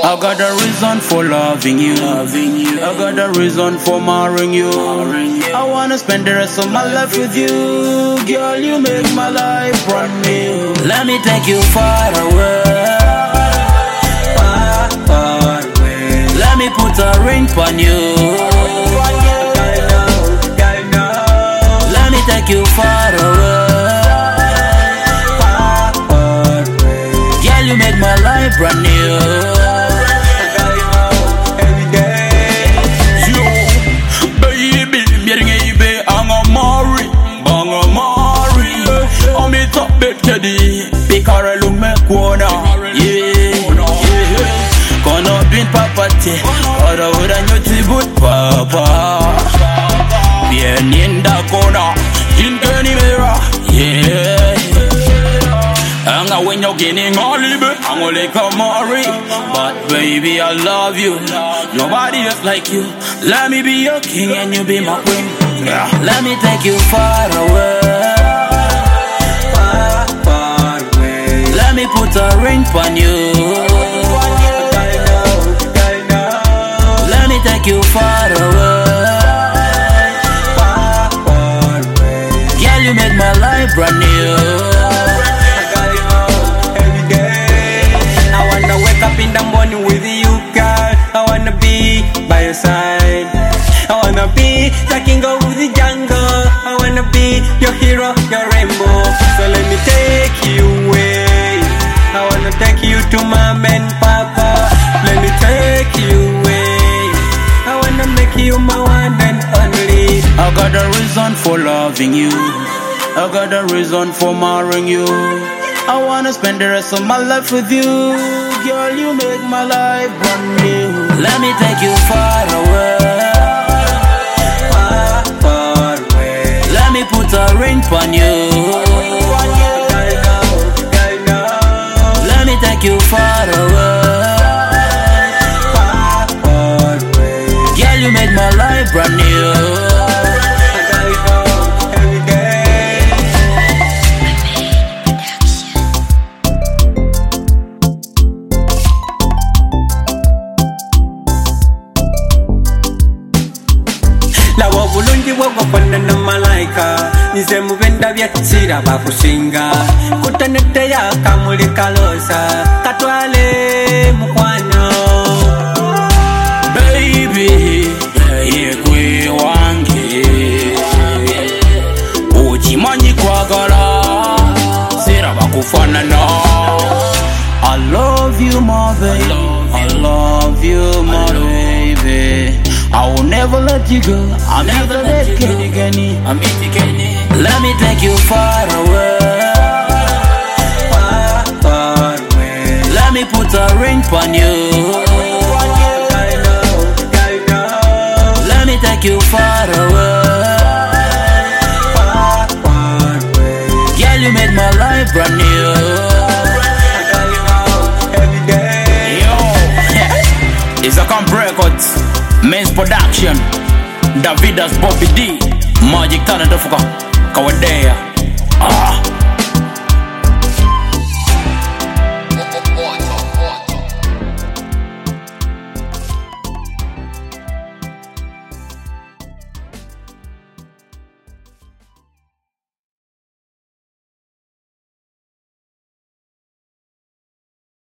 I got a reason for loving you. I got a reason for marrying you. I wanna spend the rest of my life with you. Girl, you make my life brand new. Let me take you far away. Far away. Let me put a ring on you. Let me take you far away. Girl, you make my life brand new. Picarello me kuona, kono bin papate, ora ora nyoti but papa. Bien inda kona, inkeni mera, Anga when you're getting all libe, I'm only kamari. But baby, I love you. Nobody else like you. Let me be your king and you be my queen. Let me take you far away. Let me put a ring on you. Let me take you far away. Girl, you make my life brand new. I wanna wake up in the morning with you, girl. I wanna be by your side. I wanna be the king of the jungle. I wanna be your hero, your rainbow. So let me take you away. I wanna take you to mom and papa. Let me take you away. I wanna make you my one and only. I got a reason for loving you. I got a reason for marrying you. I wanna spend the rest of my life with you. Girl, you make my life brand new. Let me take you far away. Far away. Let me put a ring on you. Take you far away. Girl, you make my life brand new. Lawa bulungi wagofana na malaika. Nize mubenda vya chira bakusinga. Kutanete ya kamuli kalosa. Katwale mukwano. Baby, yekwe wange. Uchimanyi kwagala. Sira bakufana na. I love you, my baby. I love you, my baby. I will never let you go. I'm never let Kenny. Let me take you far away. Far away. Let me put a ring on you. Let me take you far away. Girl, you make my life brand new. It's a Camp Records, Men's Production, Davidas Bobby D, Magic Talent of Kawadea.